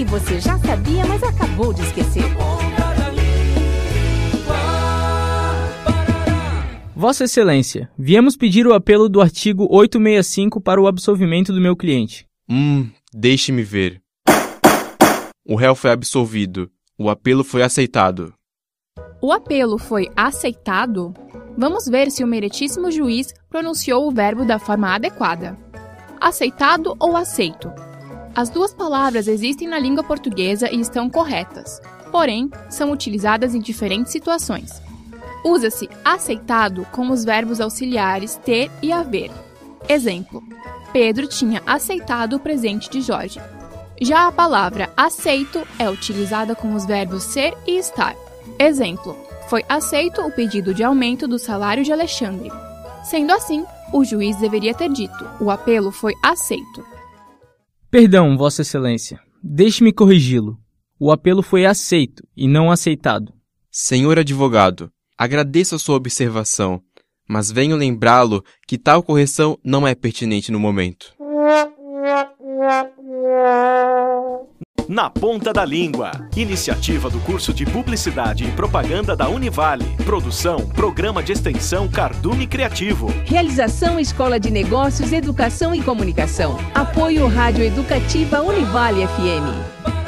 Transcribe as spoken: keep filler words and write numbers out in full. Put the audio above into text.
você já sabia, mas acabou de esquecer. Vossa Excelência, viemos pedir o apelo do artigo oitocentos e sessenta e cinco para o absolvimento do meu cliente. Hum, deixe-me ver. O réu foi absolvido. O apelo foi aceitado. O apelo foi aceitado? Vamos ver se o meritíssimo juiz pronunciou o verbo da forma adequada. Aceitado ou aceito? As duas palavras existem na língua portuguesa e estão corretas, porém, são utilizadas em diferentes situações. Usa-se aceitado com os verbos auxiliares ter e haver. Exemplo: Pedro tinha aceitado o presente de Jorge. Já a palavra aceito é utilizada com os verbos ser e estar. Exemplo: foi aceito o pedido de aumento do salário de Alexandre. Sendo assim, o juiz deveria ter dito: o apelo foi aceito. Perdão, Vossa Excelência. Deixe-me corrigi-lo. O apelo foi aceito e não aceitado. Senhor advogado, agradeço a sua observação, mas venho lembrá-lo que tal correção não é pertinente no momento. Na Ponta da Língua. Iniciativa do curso de Publicidade e Propaganda da Univale. Produção, Programa de Extensão Cardume Criativo. Realização Escola de Negócios, Educação e Comunicação. Apoio Rádio Educativa Univale F M.